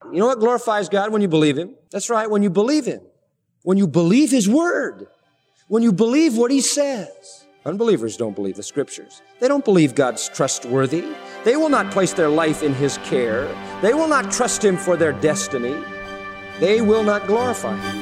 You know what glorifies God? When you believe Him. That's right, when you believe Him. When you believe His Word. When you believe what He says. Unbelievers don't believe the Scriptures. They don't believe God's trustworthy. They will not place their life in His care. They will not trust Him for their destiny. They will not glorify Him.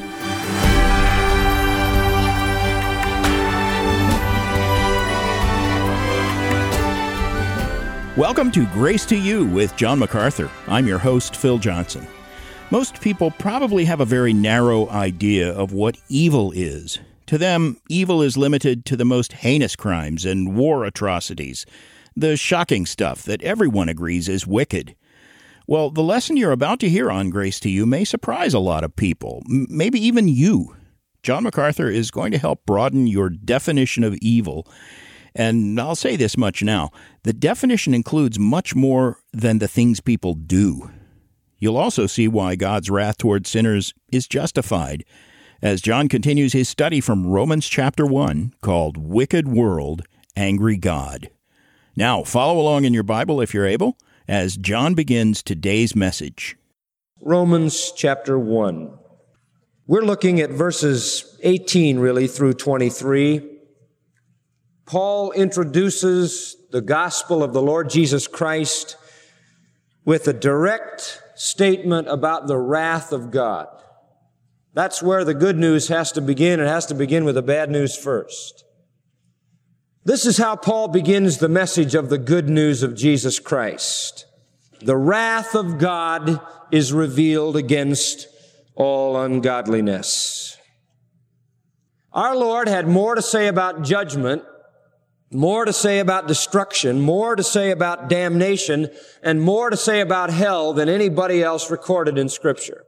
Welcome to Grace to You with John MacArthur. I'm your host, Phil Johnson. Most people probably have a very narrow idea of what evil is. To them, evil is limited to the most heinous crimes and war atrocities, the shocking stuff that everyone agrees is wicked. Well, the lesson you're about to hear on Grace to You may surprise a lot of people, maybe even you. John MacArthur is going to help broaden your definition of evil. And I'll say this much now, the definition includes much more than the things people do. You'll also see why God's wrath toward sinners is justified, as John continues his study from Romans chapter 1, called Wicked World, Angry God. Now, follow along in your Bible if you're able, as John begins today's message. Romans chapter 1. We're looking at verses 18, really, through 23. Paul introduces the gospel of the Lord Jesus Christ with a direct statement about the wrath of God. That's where the good news has to begin. It has to begin with the bad news first. This is how Paul begins the message of the good news of Jesus Christ. The wrath of God is revealed against all ungodliness. Our Lord had more to say about judgment, more to say about destruction, more to say about damnation, and more to say about hell than anybody else recorded in Scripture.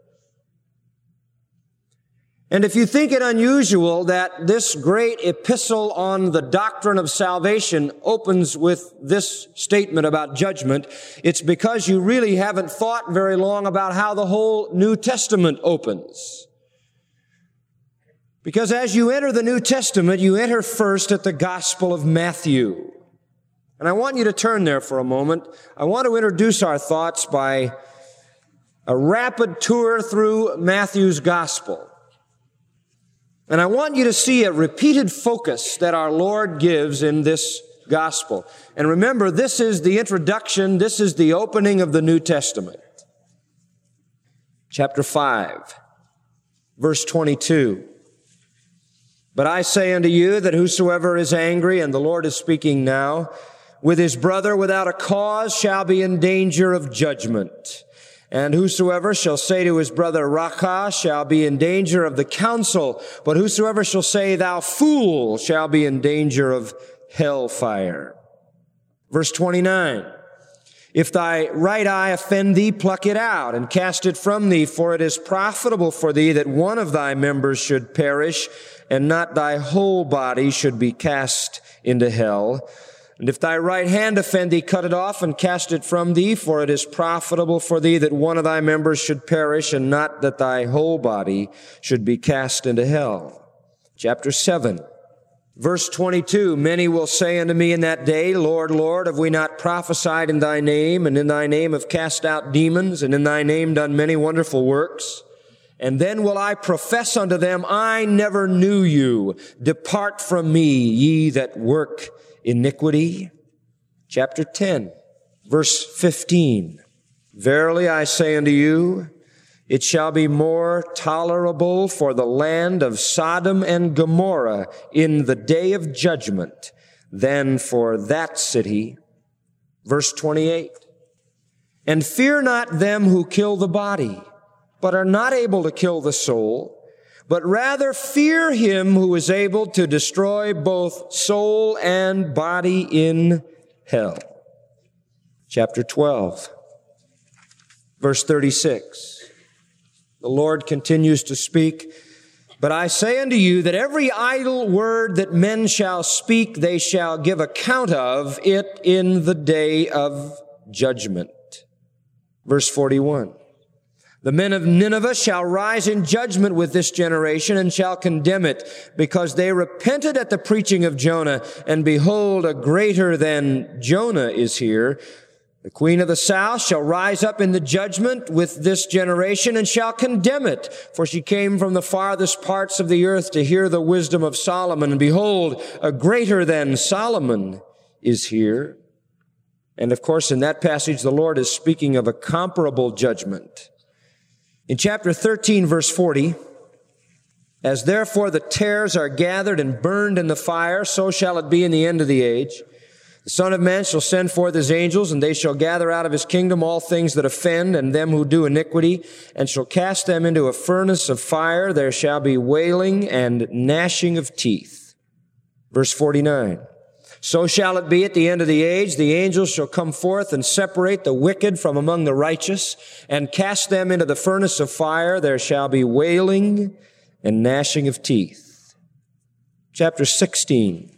And if you think it unusual that this great epistle on the doctrine of salvation opens with this statement about judgment, it's because you really haven't thought very long about how the whole New Testament opens. Because as you enter the New Testament, you enter first at the Gospel of Matthew. And I want you to turn there for a moment. I want to introduce our thoughts by a rapid tour through Matthew's Gospel. And I want you to see a repeated focus that our Lord gives in this Gospel. And remember, this is the introduction, this is the opening of the New Testament. Chapter 5, verse 22. But I say unto you that whosoever is angry, and the Lord is speaking now, with his brother without a cause shall be in danger of judgment. And whosoever shall say to his brother, Raca, shall be in danger of the council. But whosoever shall say, thou fool, shall be in danger of hellfire. Verse 29. If thy right eye offend thee, pluck it out and cast it from thee, for it is profitable for thee that one of thy members should perish, and not thy whole body should be cast into hell. And if thy right hand offend thee, cut it off and cast it from thee, for it is profitable for thee that one of thy members should perish, and not that thy whole body should be cast into hell. Chapter 7, verse 22, many will say unto me in that day, Lord, Lord, have we not prophesied in thy name, and in thy name have cast out demons, and in thy name done many wonderful works? And then will I profess unto them, I never knew you. Depart from me, ye that work iniquity. Chapter 10, verse 15. Verily I say unto you, it shall be more tolerable for the land of Sodom and Gomorrah in the day of judgment than for that city. Verse 28. And fear not them who kill the body, but are not able to kill the soul, but rather fear him who is able to destroy both soul and body in hell. Chapter 12, verse 36. The Lord continues to speak, but I say unto you that every idle word that men shall speak, they shall give account of it in the day of judgment. Verse 41. The men of Nineveh shall rise in judgment with this generation and shall condemn it, because they repented at the preaching of Jonah, and behold, a greater than Jonah is here. The queen of the south shall rise up in the judgment with this generation and shall condemn it. For she came from the farthest parts of the earth to hear the wisdom of Solomon. And behold, a greater than Solomon is here. And of course, in that passage, the Lord is speaking of a comparable judgment. In chapter 13, verse 40, as therefore the tares are gathered and burned in the fire, so shall it be in the end of the age. The Son of Man shall send forth his angels, and they shall gather out of his kingdom all things that offend, and them who do iniquity, and shall cast them into a furnace of fire. There shall be wailing and gnashing of teeth. Verse 49. So shall it be at the end of the age. The angels shall come forth and separate the wicked from among the righteous, and cast them into the furnace of fire. There shall be wailing and gnashing of teeth. Chapter 16.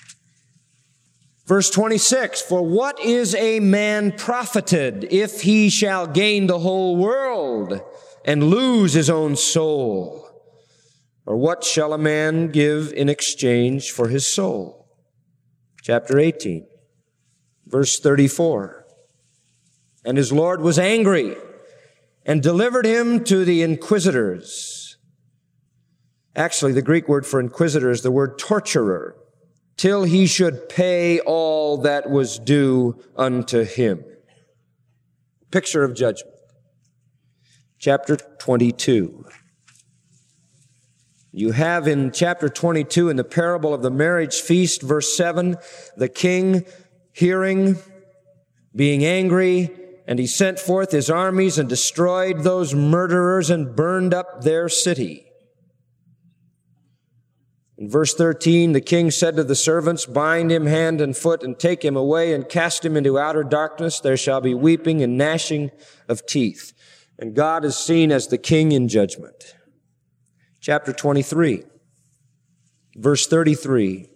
Verse 26, for what is a man profited if he shall gain the whole world and lose his own soul? Or what shall a man give in exchange for his soul? Chapter 18, verse 34, and his Lord was angry and delivered him to the inquisitors. Actually, the Greek word for inquisitor is the word torturer, till he should pay all that was due unto him. Picture of judgment. Chapter 22. You have in chapter 22, in the parable of the marriage feast, verse 7, the king hearing, being angry, and he sent forth his armies and destroyed those murderers and burned up their city. In verse 13, the king said to the servants, bind him hand and foot and take him away and cast him into outer darkness. There shall be weeping and gnashing of teeth. And God is seen as the king in judgment. Chapter 23, verse 33.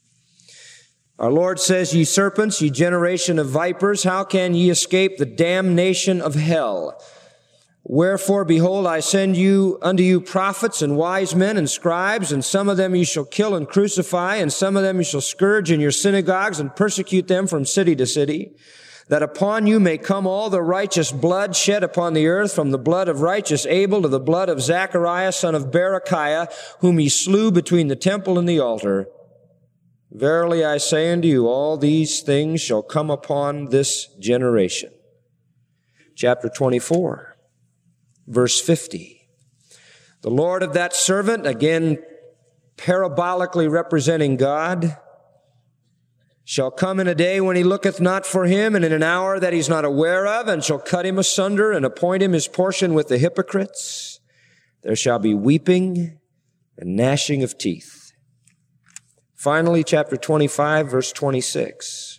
Our Lord says, ye serpents, ye generation of vipers, how can ye escape the damnation of hell? Wherefore, behold, I send unto you prophets and wise men and scribes, and some of them you shall kill and crucify, and some of them you shall scourge in your synagogues and persecute them from city to city, that upon you may come all the righteous blood shed upon the earth, from the blood of righteous Abel to the blood of Zachariah, son of Berechiah, whom he slew between the temple and the altar. Verily I say unto you, all these things shall come upon this generation. Chapter 24, verse 50. The Lord of that servant, again parabolically representing God, shall come in a day when he looketh not for him, and in an hour that he's not aware of, and shall cut him asunder and appoint him his portion with the hypocrites. There shall be weeping and gnashing of teeth. Finally, chapter 25, verse 26.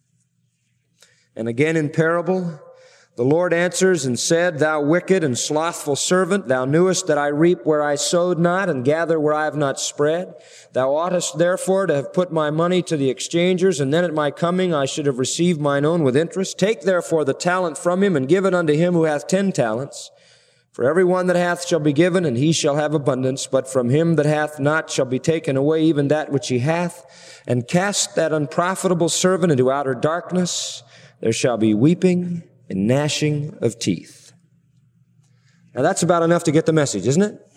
And again in parable, the Lord answers and said, thou wicked and slothful servant, thou knewest that I reap where I sowed not, and gather where I have not spread. Thou oughtest therefore to have put my money to the exchangers, and then at my coming I should have received mine own with interest. Take therefore the talent from him, and give it unto him who hath 10 talents. For every one that hath shall be given, and he shall have abundance. But from him that hath not shall be taken away even that which he hath. And cast that unprofitable servant into outer darkness. There shall be weeping and gnashing of teeth. Now that's about enough to get the message, isn't it?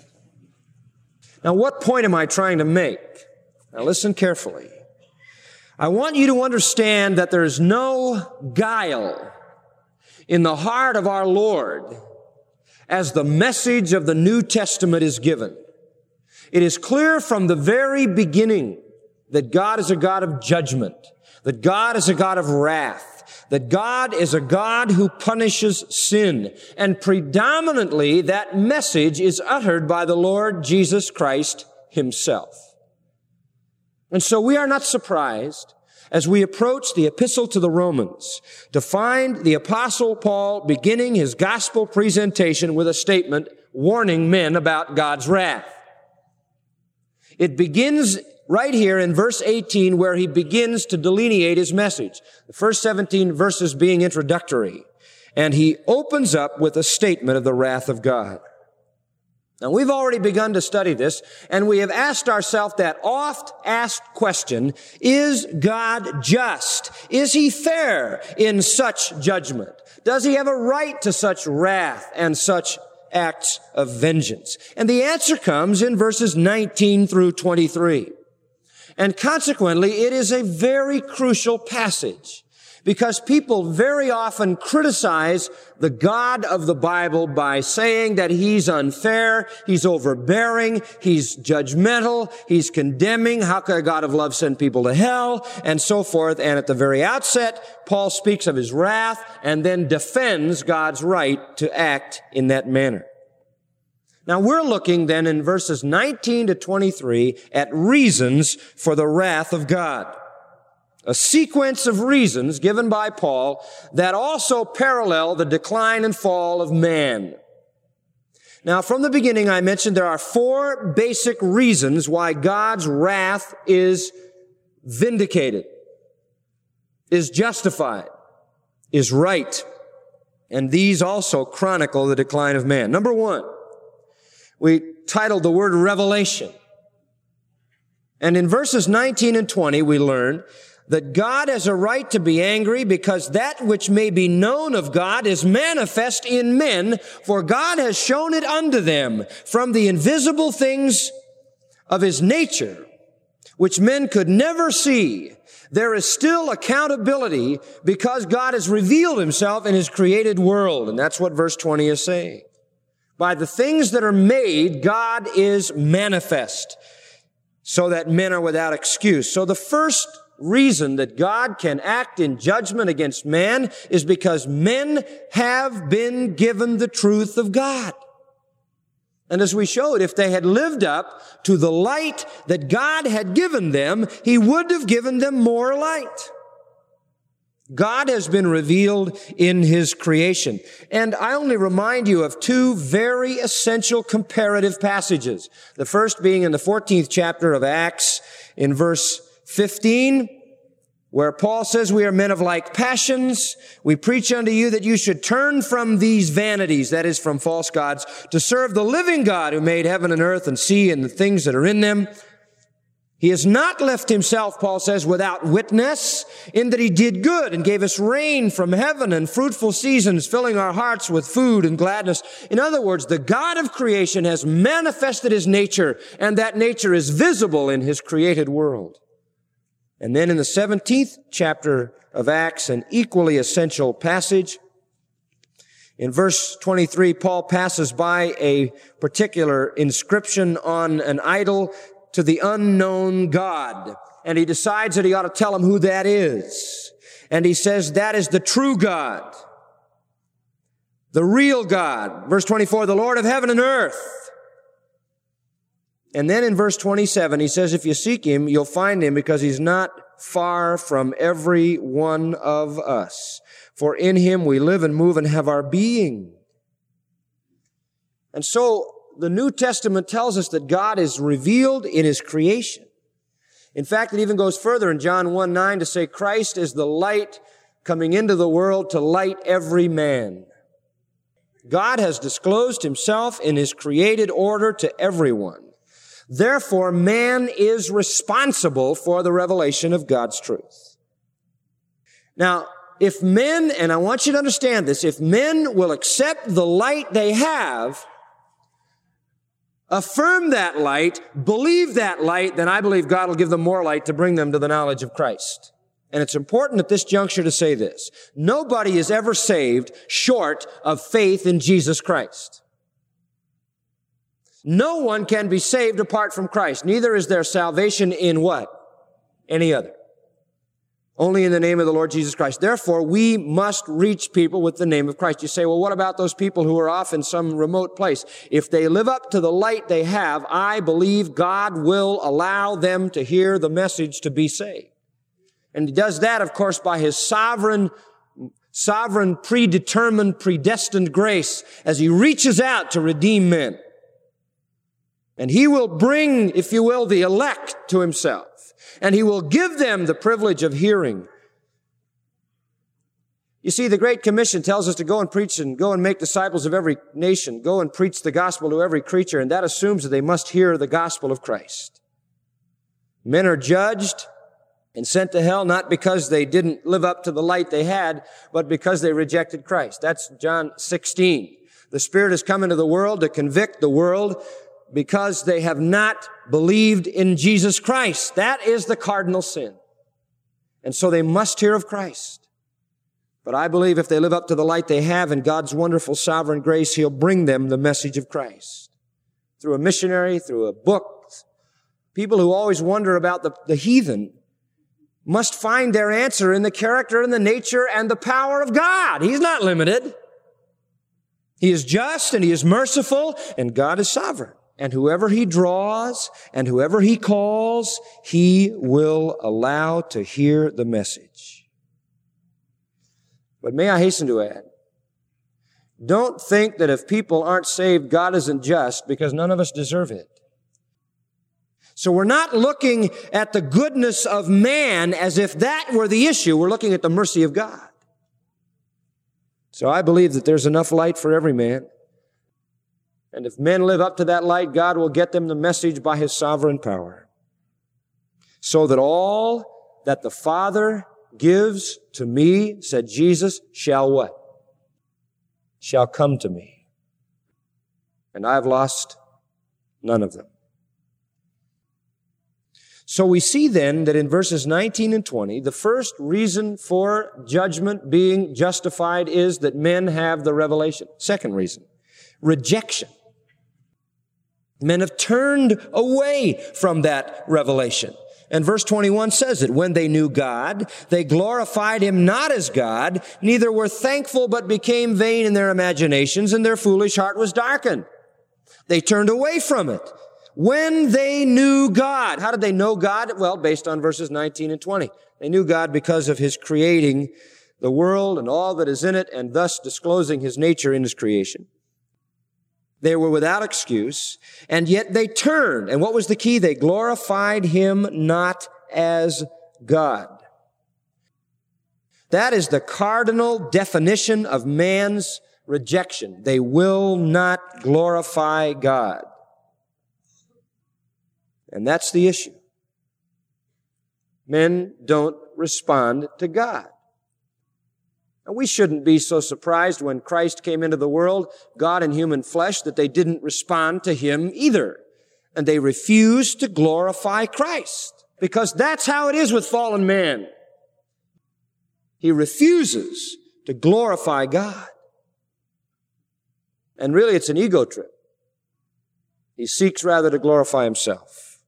Now what point am I trying to make? Now listen carefully. I want you to understand that there is no guile in the heart of our Lord as the message of the New Testament is given. It is clear from the very beginning that God is a God of judgment, that God is a God of wrath, that God is a God who punishes sin. And predominantly, that message is uttered by the Lord Jesus Christ himself. And so we are not surprised as we approach the epistle to the Romans to find the Apostle Paul beginning his gospel presentation with a statement warning men about God's wrath. It begins right here in verse 18, where he begins to delineate his message. The first 17 verses being introductory. And he opens up with a statement of the wrath of God. Now, we've already begun to study this, and we have asked ourselves that oft-asked question, is God just? Is He fair in such judgment? Does He have a right to such wrath and such acts of vengeance? And the answer comes in verses 19 through 23. And consequently, it is a very crucial passage, because people very often criticize the God of the Bible by saying that He's unfair, He's overbearing, He's judgmental, He's condemning. How could a God of love send people to hell? And so forth. And at the very outset, Paul speaks of His wrath and then defends God's right to act in that manner. Now, we're looking then in verses 19 to 23 at reasons for the wrath of God. A sequence of reasons given by Paul that also parallel the decline and fall of man. Now, from the beginning, I mentioned there are 4 basic reasons why God's wrath is vindicated, is justified, is right. And these also chronicle the decline of man. Number 1, we titled the word revelation. And in verses 19 and 20, we learn that God has a right to be angry because that which may be known of God is manifest in men, for God has shown it unto them from the invisible things of His nature, which men could never see. There is still accountability because God has revealed Himself in His created world. And that's what verse 20 is saying. By the things that are made, God is manifest so that men are without excuse. So the first reason that God can act in judgment against man is because men have been given the truth of God. And as we showed, if they had lived up to the light that God had given them, He would have given them more light. God has been revealed in His creation. And I only remind you of 2 very essential comparative passages. The first being in the 14th chapter of Acts in verse 15, where Paul says, we are men of like passions. We preach unto you that you should turn from these vanities, that is, from false gods, to serve the living God who made heaven and earth and sea and the things that are in them. He has not left Himself, Paul says, without witness, in that He did good and gave us rain from heaven and fruitful seasons, filling our hearts with food and gladness. In other words, the God of creation has manifested His nature, and that nature is visible in His created world. And then in the 17th chapter of Acts, an equally essential passage. In verse 23, Paul passes by a particular inscription on an idol to the unknown God. And he decides that he ought to tell him who that is. And he says that is the true God, the real God. Verse 24, the Lord of heaven and earth. And then in verse 27, he says, if you seek Him, you'll find Him because He's not far from every one of us. For in Him we live and move and have our being. And so the New Testament tells us that God is revealed in His creation. In fact, it even goes further in John 1:9 to say Christ is the light coming into the world to light every man. God has disclosed Himself in His created order to everyone. Therefore, man is responsible for the revelation of God's truth. Now, if men, and I want you to understand this, if men will accept the light they have, affirm that light, believe that light, then I believe God will give them more light to bring them to the knowledge of Christ. And it's important at this juncture to say this. Nobody is ever saved short of faith in Jesus Christ. No one can be saved apart from Christ. Neither is there salvation in what? Any other. Only in the name of the Lord Jesus Christ. Therefore, we must reach people with the name of Christ. You say, well, what about those people who are off in some remote place? If they live up to the light they have, I believe God will allow them to hear the message to be saved. And He does that, of course, by His sovereign, predetermined, predestined grace as He reaches out to redeem men. And He will bring, if you will, the elect to Himself. And He will give them the privilege of hearing You see, the Great Commission tells us to go and preach and go and make disciples of every nation. Go and preach the gospel to every creature, and that assumes that they must hear the gospel of Christ. Men are judged and sent to hell not because they didn't live up to the light they had, but because they rejected Christ. That's John 16. The Spirit has come into the world to convict the world because they have not believed in Jesus Christ. That is the cardinal sin. And so they must hear of Christ. But I believe if they live up to the light they have in God's wonderful sovereign grace, He'll bring them the message of Christ. Through a missionary, through a book. People who always wonder about the heathen must find their answer in the character and the nature and the power of God. He's not limited. He is just and He is merciful, and God is sovereign. And whoever He draws and whoever He calls, He will allow to hear the message. But may I hasten to add, don't think that if people aren't saved, God isn't just, because none of us deserve it. So we're not looking at the goodness of man as if that were the issue. We're looking at the mercy of God. So I believe that there's enough light for every man. And if men live up to that light, God will get them the message by His sovereign power. So that all that the Father gives to me, said Jesus, shall what? Shall come to me. And I've lost none of them. So we see then that in verses 19 and 20, the first reason for judgment being justified is that men have the revelation. Second reason, rejection. Men have turned away from that revelation. And verse 21 says it, when they knew God, they glorified Him not as God, neither were thankful, but became vain in their imaginations, and their foolish heart was darkened. They turned away from it. When they knew God. How did they know God? Well, based on verses 19 and 20. They knew God because of His creating the world and all that is in it, and thus disclosing His nature in His creation. They were without excuse, and yet they turned. And what was the key? They glorified Him not as God. That is the cardinal definition of man's rejection. They will not glorify God. And that's the issue. Men don't respond to God. And we shouldn't be so surprised when Christ came into the world, God in human flesh, that they didn't respond to Him either. And they refused to glorify Christ. Because that's how it is with fallen man. He refuses to glorify God. And really it's an ego trip. He seeks rather to glorify himself.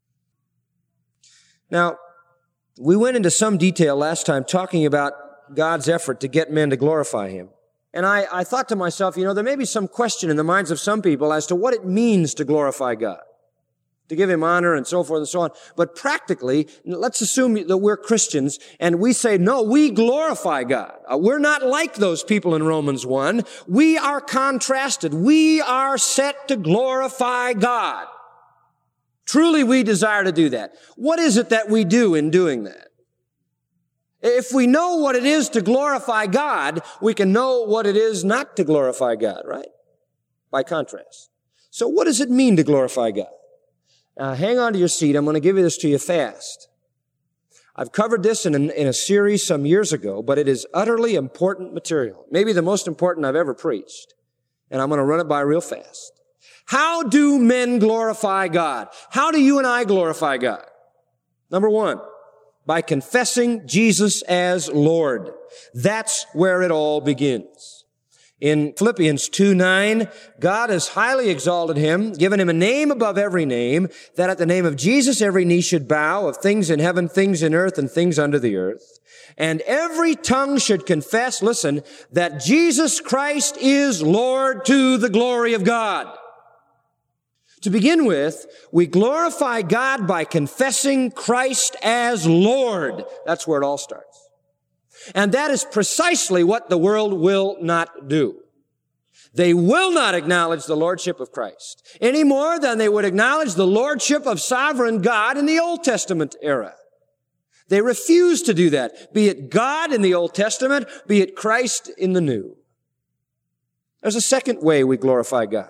Now, we went into some detail last time talking about God's effort to get men to glorify Him. And I thought to myself, there may be some question in the minds of some people as to what it means to glorify God, to give Him honor and so forth and so on. But practically, let's assume that we're Christians and we say, no, we glorify God. We're not like those people in Romans 1. We are contrasted. We are set to glorify God. Truly, we desire to do that. What is it that we do in doing that? If we know what it is to glorify God, we can know what it is not to glorify God, right? By contrast. So what does it mean to glorify God? Now, hang on to your seat. I'm going to give this to you fast. I've covered this in a series some years ago, but it is utterly important material. Maybe the most important I've ever preached. And I'm going to run it by real fast. How do men glorify God? How do you and I glorify God? Number one, by confessing Jesus as Lord. That's where it all begins. In Philippians 2:9, God has highly exalted Him, given Him a name above every name, that at the name of Jesus every knee should bow, of things in heaven, things in earth, and things under the earth. And every tongue should confess, listen, that Jesus Christ is Lord to the glory of God. To begin with, we glorify God by confessing Christ as Lord. That's where it all starts. And that is precisely what the world will not do. They will not acknowledge the lordship of Christ any more than they would acknowledge the lordship of sovereign God in the Old Testament era. They refuse to do that, be it God in the Old Testament, be it Christ in the New. There's a second way we glorify God.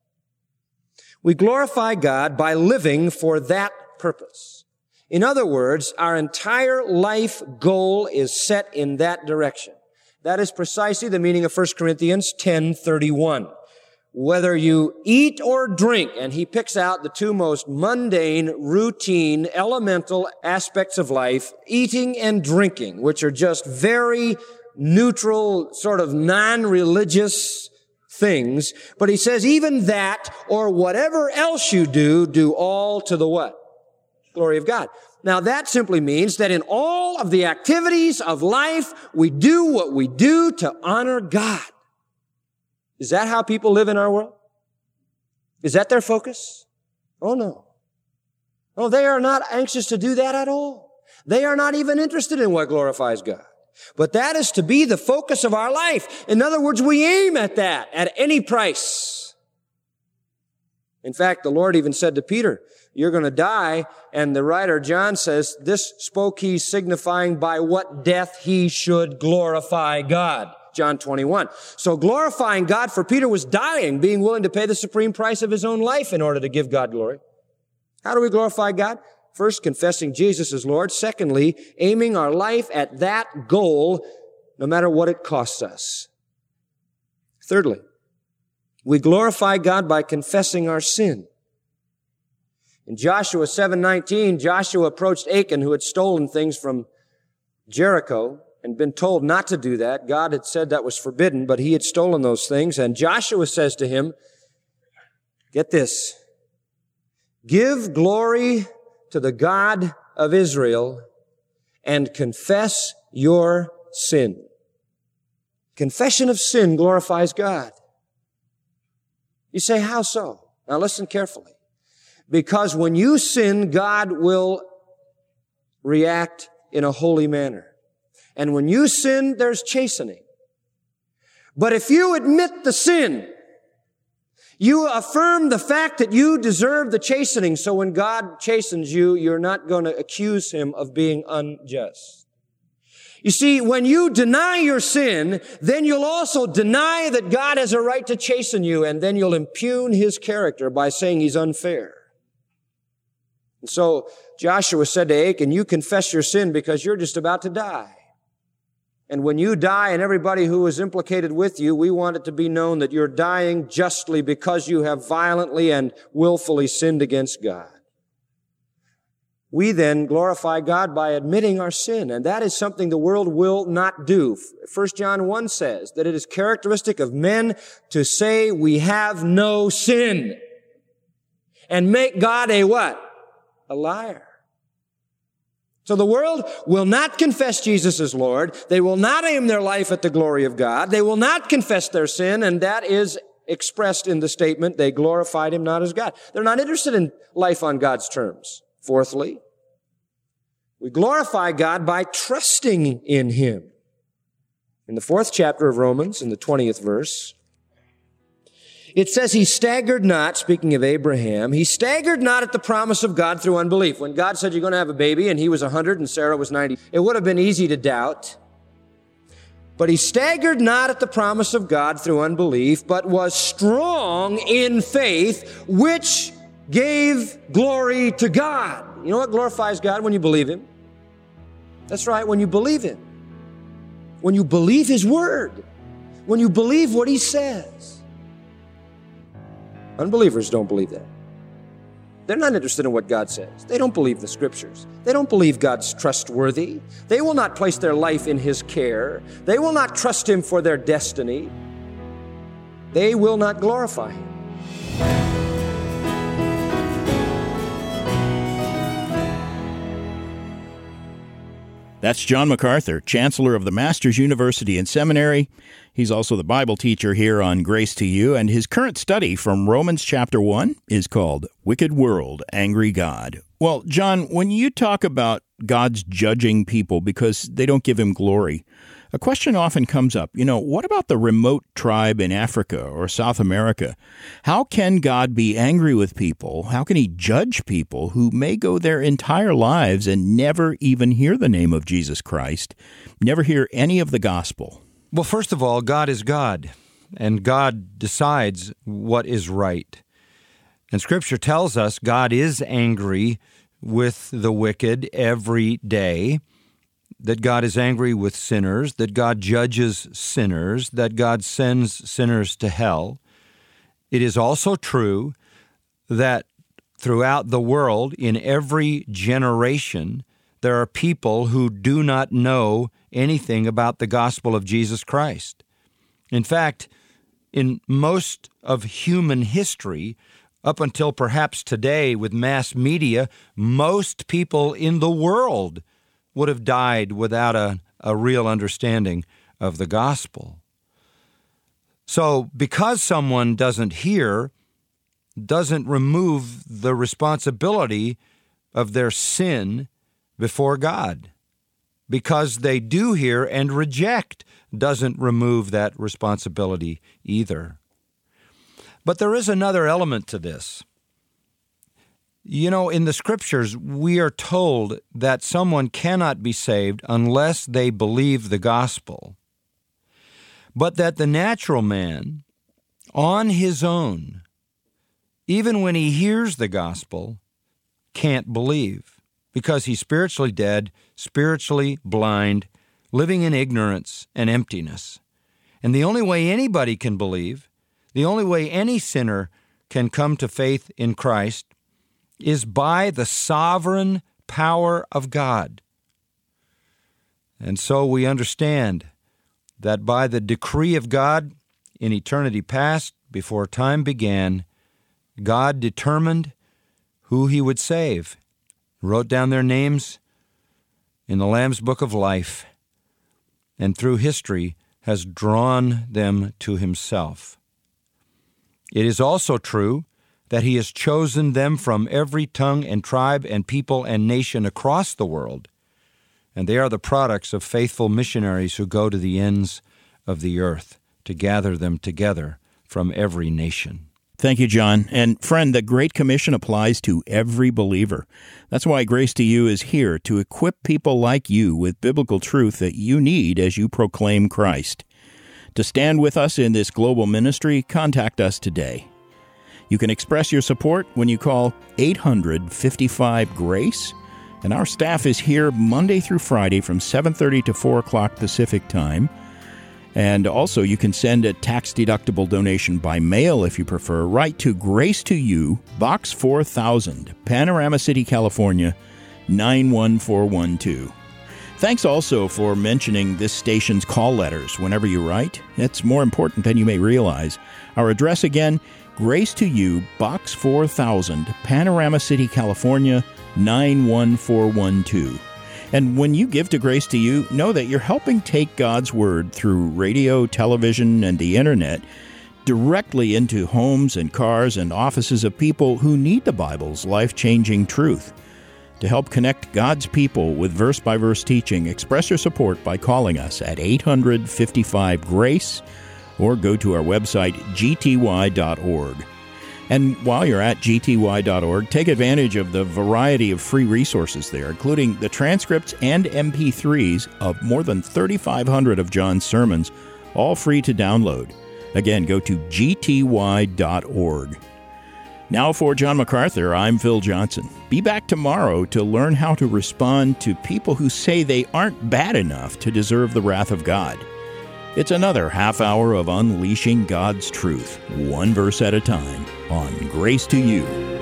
We glorify God by living for that purpose. In other words, our entire life goal is set in that direction. That is precisely the meaning of 1 Corinthians 10:31. Whether you eat or drink, and he picks out the two most mundane, routine, elemental aspects of life, eating and drinking, which are just very neutral, sort of non-religious things. But he says even that, or whatever else you do all to the what? Glory of God. Now that simply means that in all of the activities of life, we do what we do to honor God. Is that how people live in our world? Is that their focus? Oh, no. Oh, they are not anxious to do that at all. They are not even interested in what glorifies God. But that is to be the focus of our life. In other words, we aim at that at any price. In fact, the Lord even said to Peter, you're going to die. And the writer John says, this spoke he signifying by what death he should glorify God. John 21. So glorifying God for Peter was dying, being willing to pay the supreme price of his own life in order to give God glory. How do we glorify God? First, confessing Jesus as Lord. Secondly, aiming our life at that goal, no matter what it costs us. Thirdly, we glorify God by confessing our sin. In Joshua 7:19, Joshua approached Achan, who had stolen things from Jericho, and been told not to do that. God had said that was forbidden, but he had stolen those things. And Joshua says to him, get this, give glory to the God of Israel and confess your sin. Confession of sin glorifies God. You say, how so? Now listen carefully. Because when you sin, God will react in a holy manner. And when you sin, there's chastening. But if you admit the sin, you affirm the fact that you deserve the chastening. So when God chastens you, you're not going to accuse him of being unjust. You see, when you deny your sin, then you'll also deny that God has a right to chasten you, and then you'll impugn his character by saying he's unfair. And so Joshua said to Achan, you confess your sin because you're just about to die. And when you die, and everybody who is implicated with you, we want it to be known that you're dying justly because you have violently and willfully sinned against God. We then glorify God by admitting our sin, and that is something the world will not do. 1 John 1 says that it is characteristic of men to say we have no sin and make God a what? A liar. So the world will not confess Jesus as Lord. They will not aim their life at the glory of God. They will not confess their sin, and that is expressed in the statement, they glorified him not as God. They're not interested in life on God's terms. Fourthly, we glorify God by trusting in him. In the 4th chapter of Romans, in the 20th verse, it says he staggered not, speaking of Abraham, he staggered not at the promise of God through unbelief. When God said you're going to have a baby and he was 100 and Sarah was 90, it would have been easy to doubt. But he staggered not at the promise of God through unbelief, but was strong in faith, which gave glory to God. You know what glorifies God? When you believe him. That's right, when you believe him. When you believe his word. When you believe what he says. Unbelievers don't believe that. They're not interested in what God says. They don't believe the scriptures. They don't believe God's trustworthy. They will not place their life in his care. They will not trust him for their destiny. They will not glorify him. That's John MacArthur, Chancellor of the Masters University and Seminary. He's also the Bible teacher here on Grace to You, and his current study from Romans chapter 1 is called Wicked World, Angry God. Well, John, when you talk about God's judging people because they don't give him glory, A question often comes up, what about the remote tribe in Africa or South America? How can God be angry with people? How can he judge people who may go their entire lives and never even hear the name of Jesus Christ, never hear any of the gospel? Well, first of all, God is God, and God decides what is right. And Scripture tells us God is angry with the wicked every day, that God is angry with sinners, that God judges sinners, that God sends sinners to hell. It is also true that throughout the world, in every generation, there are people who do not know anything about the gospel of Jesus Christ. In fact, in most of human history, up until perhaps today with mass media, most people in the world would have died without a real understanding of the gospel. So because someone doesn't hear, doesn't remove the responsibility of their sin before God. Because they do hear and reject doesn't remove that responsibility either. But there is another element to this. In the Scriptures, we are told that someone cannot be saved unless they believe the gospel, but that the natural man, on his own, even when he hears the gospel, can't believe because he's spiritually dead, spiritually blind, living in ignorance and emptiness. And the only way anybody can believe, the only way any sinner can come to faith in Christ, is by the sovereign power of God. And so we understand that by the decree of God in eternity past, before time began, God determined who he would save, wrote down their names in the Lamb's Book of Life, and through history has drawn them to himself. It is also true that he has chosen them from every tongue and tribe and people and nation across the world, and they are the products of faithful missionaries who go to the ends of the earth to gather them together from every nation. Thank you, John. And friend, the Great Commission applies to every believer. That's why Grace to You is here to equip people like you with biblical truth that you need as you proclaim Christ. To stand with us in this global ministry, contact us today. You can express your support when you call 855-GRACE, and our staff is here Monday through Friday from 7:30 to 4 o'clock Pacific Time. And also, you can send a tax-deductible donation by mail if you prefer. Write to Grace to You, Box 4000, Panorama City, California, 91412. Thanks also for mentioning this station's call letters whenever you write. It's more important than you may realize. Our address again, Grace to You, Box 4000, Panorama City, California, 91412. And when you give to Grace to You, know that you're helping take God's Word through radio, television, and the Internet directly into homes and cars and offices of people who need the Bible's life-changing truth. To help connect God's people with verse-by-verse teaching, express your support by calling us at 855-GRACE or go to our website, gty.org. And while you're at gty.org, take advantage of the variety of free resources there, including the transcripts and MP3s of more than 3,500 of John's sermons, all free to download. Again, go to gty.org. Now for John MacArthur, I'm Phil Johnson. Be back tomorrow to learn how to respond to people who say they aren't bad enough to deserve the wrath of God. It's another half hour of unleashing God's truth, one verse at a time, on Grace to You.